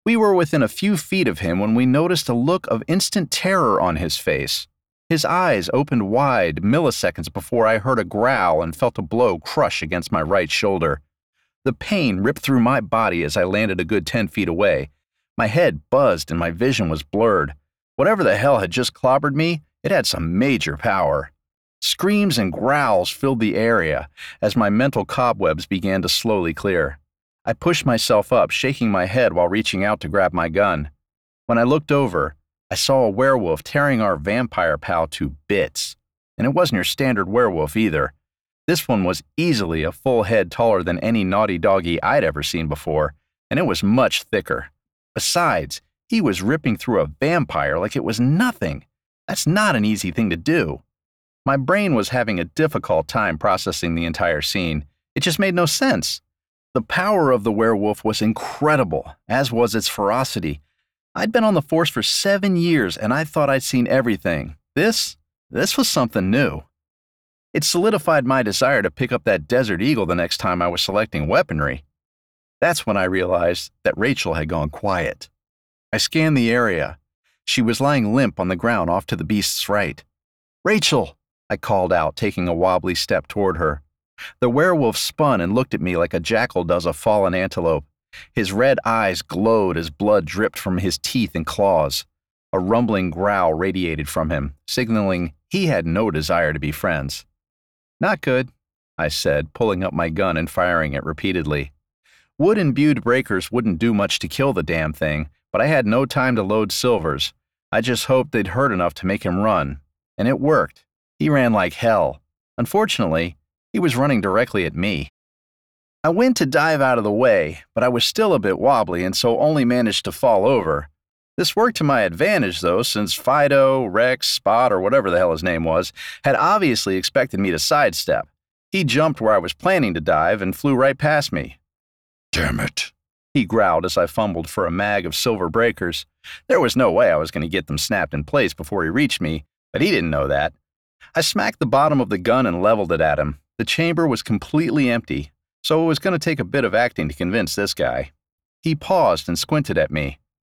We were within a few feet of him when we noticed a look of instant terror on his face. His eyes opened wide milliseconds before I heard a growl and felt a blow crush against my right shoulder. The pain ripped through my body as I landed a good 10 feet away. My head buzzed and my vision was blurred. Whatever the hell had just clobbered me, it had some major power. Screams and growls filled the area as my mental cobwebs began to slowly clear. I pushed myself up, shaking my head while reaching out to grab my gun. When I looked over, I saw a werewolf tearing our vampire pal to bits. And it wasn't your standard werewolf either. This one was easily a full head taller than any naughty doggy I'd ever seen before, and it was much thicker. Besides, he was ripping through a vampire like it was nothing. That's not an easy thing to do. My brain was having a difficult time processing the entire scene. It just made no sense. The power of the werewolf was incredible, as was its ferocity. I'd been on the force for 7 years, and I thought I'd seen everything. This was something new. It solidified my desire to pick up that Desert Eagle the next time I was selecting weaponry. That's when I realized that Rachel had gone quiet. I scanned the area. She was lying limp on the ground off to the beast's right. "Rachel!" I called out, taking a wobbly step toward her. The werewolf spun and looked at me like a jackal does a fallen antelope. His red eyes glowed as blood dripped from his teeth and claws. A rumbling growl radiated from him, signaling he had no desire to be friends. "Not good," I said, pulling up my gun and firing it repeatedly. Wood-imbued breakers wouldn't do much to kill the damn thing, but I had no time to load silvers. I just hoped they'd hurt enough to make him run. And it worked. He ran like hell. Unfortunately, he was running directly at me. I went to dive out of the way, but I was still a bit wobbly and so only managed to fall over. This worked to my advantage, though, since Fido, Rex, Spot, or whatever the hell his name was, had obviously expected me to sidestep. He jumped where I was planning to dive and flew right past me. "Damn it," he growled as I fumbled for a mag of silver breakers. There was no way I was going to get them snapped in place before he reached me, but he didn't know that. I smacked the bottom of the gun and leveled it at him. The chamber was completely empty, so it was going to take a bit of acting to convince this guy. He paused and squinted at me.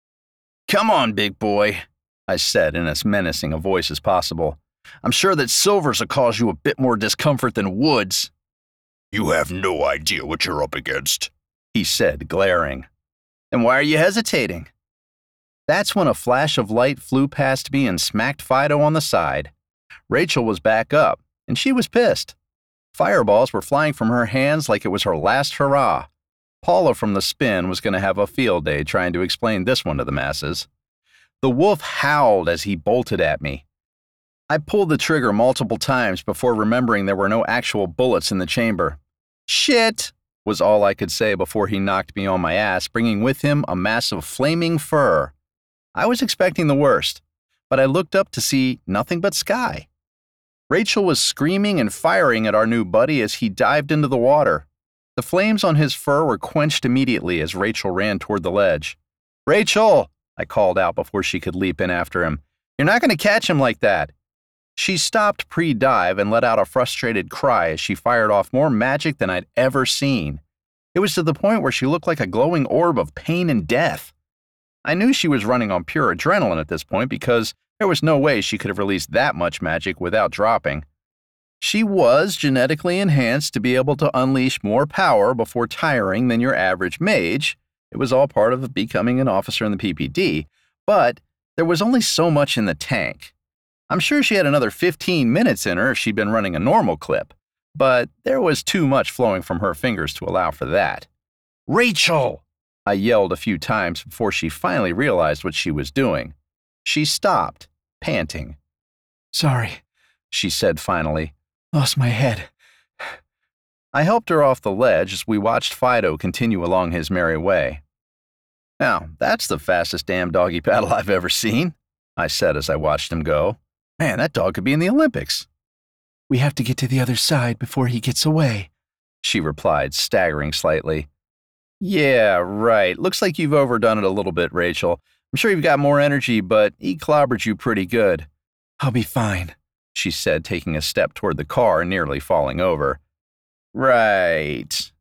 "Come on, big boy," I said in as menacing a voice as possible. "I'm sure that silvers will cause you a bit more discomfort than woods." "You have no idea what you're up against," he said, glaring. "Then why are you hesitating?" That's when a flash of light flew past me and smacked Fido on the side. Rachel was back up, and she was pissed. Fireballs were flying from her hands like it was her last hurrah. Paula from the spin was going to have a field day trying to explain this one to the masses. The wolf howled as he bolted at me. I pulled the trigger multiple times before remembering there were no actual bullets in the chamber. "Shit!" was all I could say before he knocked me on my ass, bringing with him a mass of flaming fur. I was expecting the worst, but I looked up to see nothing but sky. Rachel was screaming and firing at our new buddy as he dived into the water. The flames on his fur were quenched immediately as Rachel ran toward the ledge. "Rachel!" I called out before she could leap in after him. "You're not going to catch him like that." She stopped pre-dive and let out a frustrated cry as she fired off more magic than I'd ever seen. It was to the point where she looked like a glowing orb of pain and death. I knew she was running on pure adrenaline at this point because there was no way she could have released that much magic without dropping. She was genetically enhanced to be able to unleash more power before tiring than your average mage. It was all part of becoming an officer in the PPD, but there was only so much in the tank. I'm sure she had another 15 minutes in her if she'd been running a normal clip, but there was too much flowing from her fingers to allow for that. "Rachel!" I yelled a few times before she finally realized what she was doing. She stopped, panting. "Sorry," she said finally. "Lost my head." I helped her off the ledge as we watched Fido continue along his merry way. "Now, that's the fastest damn doggy paddle I've ever seen," I said as I watched him go. "Man, that dog could be in the Olympics." "We have to get to the other side before he gets away," she replied, staggering slightly. "Yeah, right. Looks like you've overdone it a little bit, Rachel. I'm sure you've got more energy, but he clobbered you pretty good." "I'll be fine," she said, taking a step toward the car, nearly falling over. "Right,"